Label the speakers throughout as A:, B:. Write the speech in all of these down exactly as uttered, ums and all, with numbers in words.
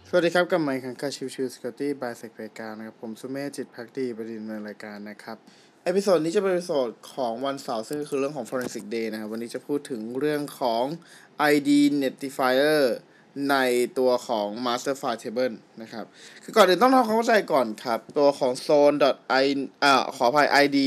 A: สวัสดีครับกับไมค์คังคาชิวชิวสกอตตี้บายเซกรายการนะครับผมสุเมธจิตภักดีประเด็นในรายการนะครับเอพิโซดนี้จะเป็นเอพิโซดของวันเสาร์ซึ่งคือเรื่องของ Forensic Day นะครับวันนี้จะพูดถึงเรื่องของ ไอ ดี Identifier ในตัวของ Master File Table นะครับคือก่อนอื่นต้องทำความเข้าใจก่อนครับตัวของ zone.i อ่าขออภัย ไอ ดี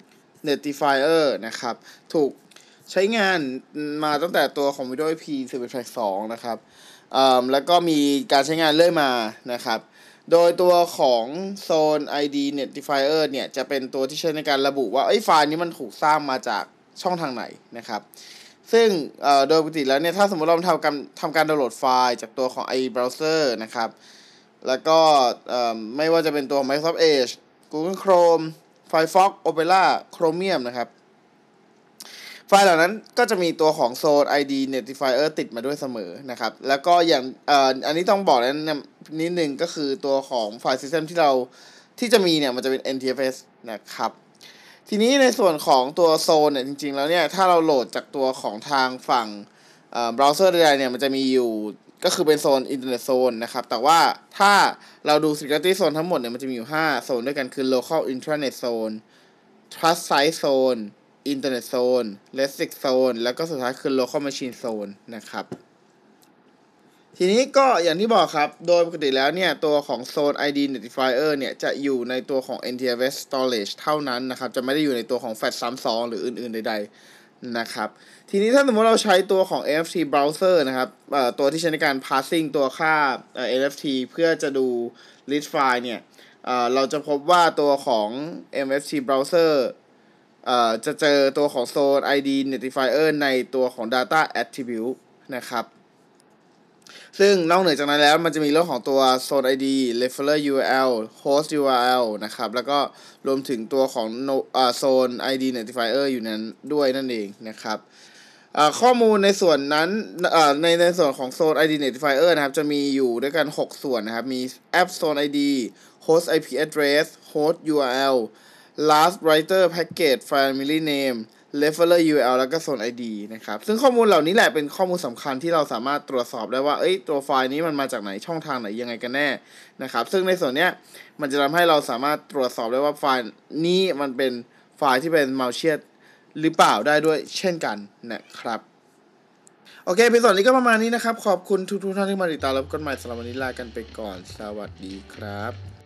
A: Identifier นะครับถูกใช้งานมาตั้งแต่ตัวของ Windows เอ็กซ์ พี สิบเอ็ด สอง นะครับแล้วก็มีการใช้งานเรื่อยมานะครับโดยตัวของ Zone ไอ ดี Identifier เนี่ยจะเป็นตัวที่ใช้ในการระบุว่าไฟล์นี้มันถูกสร้างมาจากช่องทางไหนนะครับซึ่งโดยปกติแล้วเนี่ยถ้าสมมติเราทำการทำการดาวน์โหลดไฟล์จากตัวของ ไอ Browser นะครับแล้วก็ไม่ว่าจะเป็นตัว Microsoft Edge Google Chrome Firefox Opera Chromium นะครับไฟล์เหล่านั้นก็จะมีตัวของ Zone ไอ ดี Identifier ติดมาด้วยเสมอนะครับแล้วก็อย่างเอ่ออันนี้ต้องบอกนะนิดนึงก็คือตัวของไฟล์ System ที่เราที่จะมีเนี่ยมันจะเป็น เอ็น ที เอฟ เอส นะครับทีนี้ในส่วนของตัว Zone เนี่ยจริงๆแล้วเนี่ยถ้าเราโหลดจากตัวของทางฝั่งเอ่อ browser ใดๆเนี่ยมันจะมีอยู่ก็คือเป็นโซน Internet Zone นะครับแต่ว่าถ้าเราดู Security Zone ทั้งหมดเนี่ยมันจะมีอยู่ห้าโซนด้วยกันคือ Local Intranet Zone Trust Site Zone Internet Zone Restrict Zone แล้วก็สุดท้ายคือ Local Machine Zone นะครับทีนี้ก็อย่างที่บอกครับโดยปกติแล้วเนี่ยตัวของ Zone ไอ ดี Identifier เนี่ยจะอยู่ในตัวของ เอ็น ที เอฟ เอส Storage เท่านั้นนะครับจะไม่ได้อยู่ในตัวของ แฟลช ซ้ำซ้อนหรืออื่นๆใดๆนะครับทีนี้ถ้าสมมติเราใช้ตัวของ เอ็น เอฟ ที Browser นะครับตัวที่ใช้ในการ parsing ตัวค่า เอ็น เอฟ ที เพื่อจะดู list file เนี่ยเราจะพบว่าตัวของ เอ็น เอฟ ที Browserจะเจอตัวของ Zone ไอ ดี Identifier ในตัวของ Data Attribute นะครับซึ่งนอกเหนือจากนั้นแล้วมันจะมีเรื่องของตัว Zone ไอ ดี Referrer ยู อาร์ แอล Host ยู อาร์ แอล นะครับแล้วก็รวมถึงตัวของ Zone ไอ ดี Identifier อยู่นั้นด้วยนั่นเองนะครับข้อมูลในส่วนนั้นในในส่วนของ Zone ไอ ดี Identifier นะครับจะมีอยู่ด้วยกันหกส่วนนะครับมี App Zone ไอ ดี Host ไอ พี Address Host ยู อาร์ แอลlast writer package family name referrer ยู อาร์ แอล แล้วก็ Zone ไอ ดี นะครับซึ่งข้อมูลเหล่านี้แหละเป็นข้อมูลสำคัญที่เราสามารถตรวจสอบได้ว่าเอ้ยตัวไฟล์นี้มันมาจากไหนช่องทางไหนยังไงกันแน่นะครับซึ่งในส่วนเนี้ยมันจะทำให้เราสามารถตรวจสอบได้ว่าไฟล์นี้มันเป็นไฟล์ที่เป็น malicious หรือเปล่าได้ด้วยเช่นกันนะครับโอเคในส่วนนี้ก็ประมาณนี้นะครับขอบคุณทุกๆท่านที่มาติดตามรับกันใหม่สำหรับวันนี้ลากันไปก่อนสวัสดีครับ